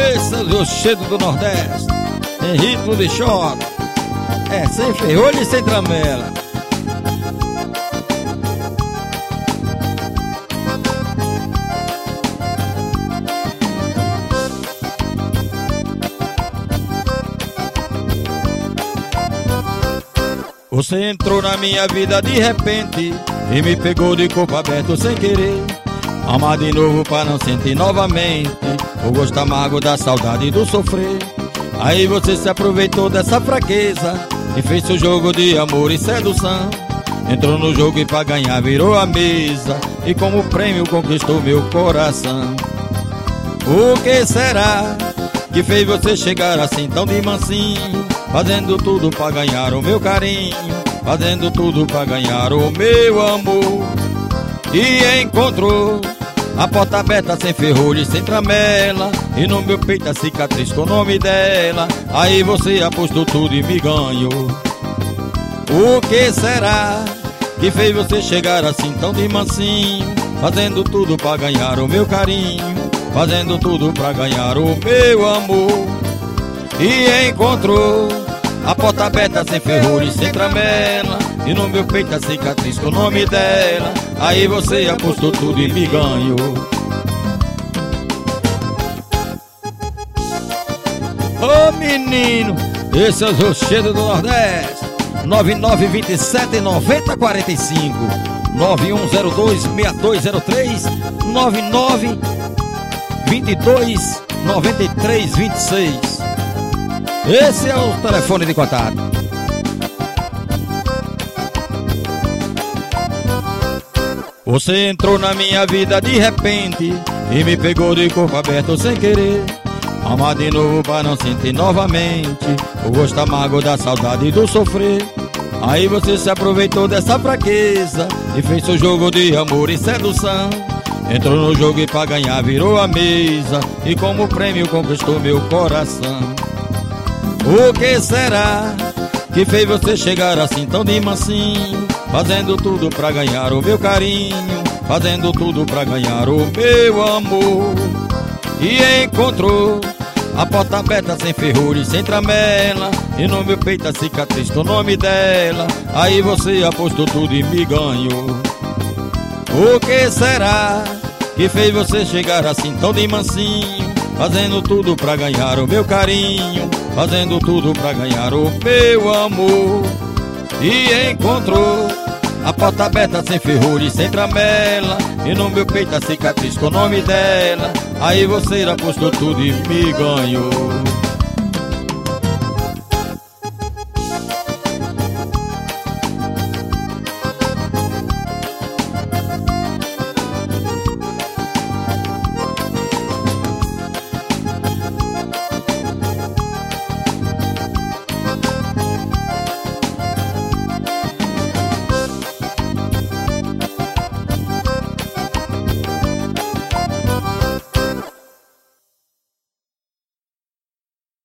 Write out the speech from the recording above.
Esse é o cheiro do Nordeste, em ritmo de choque. É sem ferrolho e sem tramela. Você entrou na minha vida de repente e me pegou de corpo aberto sem querer. Amar de novo pra não sentir novamente o gosto amargo da saudade e do sofrer. Aí você se aproveitou dessa fraqueza e fez seu jogo de amor e sedução. Entrou no jogo e pra ganhar virou a mesa e como prêmio conquistou meu coração. O que será que fez você chegar assim tão de mansinho, fazendo tudo pra ganhar o meu carinho, fazendo tudo pra ganhar o meu amor? E encontrou a porta aberta sem ferrolho e sem tramela, e no meu peito a cicatriz com o nome dela. Aí você apostou tudo e me ganhou. O que será que fez você chegar assim tão de mansinho, fazendo tudo pra ganhar o meu carinho, fazendo tudo pra ganhar o meu amor? E encontrou a porta aberta sem ferrolho e sem tramela, e no meu peito a cicatriz com o nome dela. Aí você apostou tudo e me ganhou. Ô menino, esse é o cheiro do Nordeste. 9927-9045 9102-6203 9922-9326. Esse é o telefone de contato. Você entrou na minha vida de repente e me pegou de corpo aberto sem querer. Amar de novo pra não sentir novamente o gosto amargo da saudade e do sofrer. Aí você se aproveitou dessa fraqueza e fez seu jogo de amor e sedução. Entrou no jogo e pra ganhar virou a mesa e como prêmio conquistou meu coração. O que será que fez você chegar assim tão de mansinho, fazendo tudo pra ganhar o meu carinho, fazendo tudo pra ganhar o meu amor? E encontrou a porta aberta sem ferrolho e sem tramela, e no meu peito a cicatriz com o nome dela. Aí você apostou tudo e me ganhou. O que será que fez você chegar assim tão de mansinho, fazendo tudo pra ganhar o meu carinho, fazendo tudo pra ganhar o meu amor? E encontrou a porta aberta sem ferrolho e sem tramela, e no meu peito a cicatriz com o nome dela. Aí você apostou tudo e me ganhou.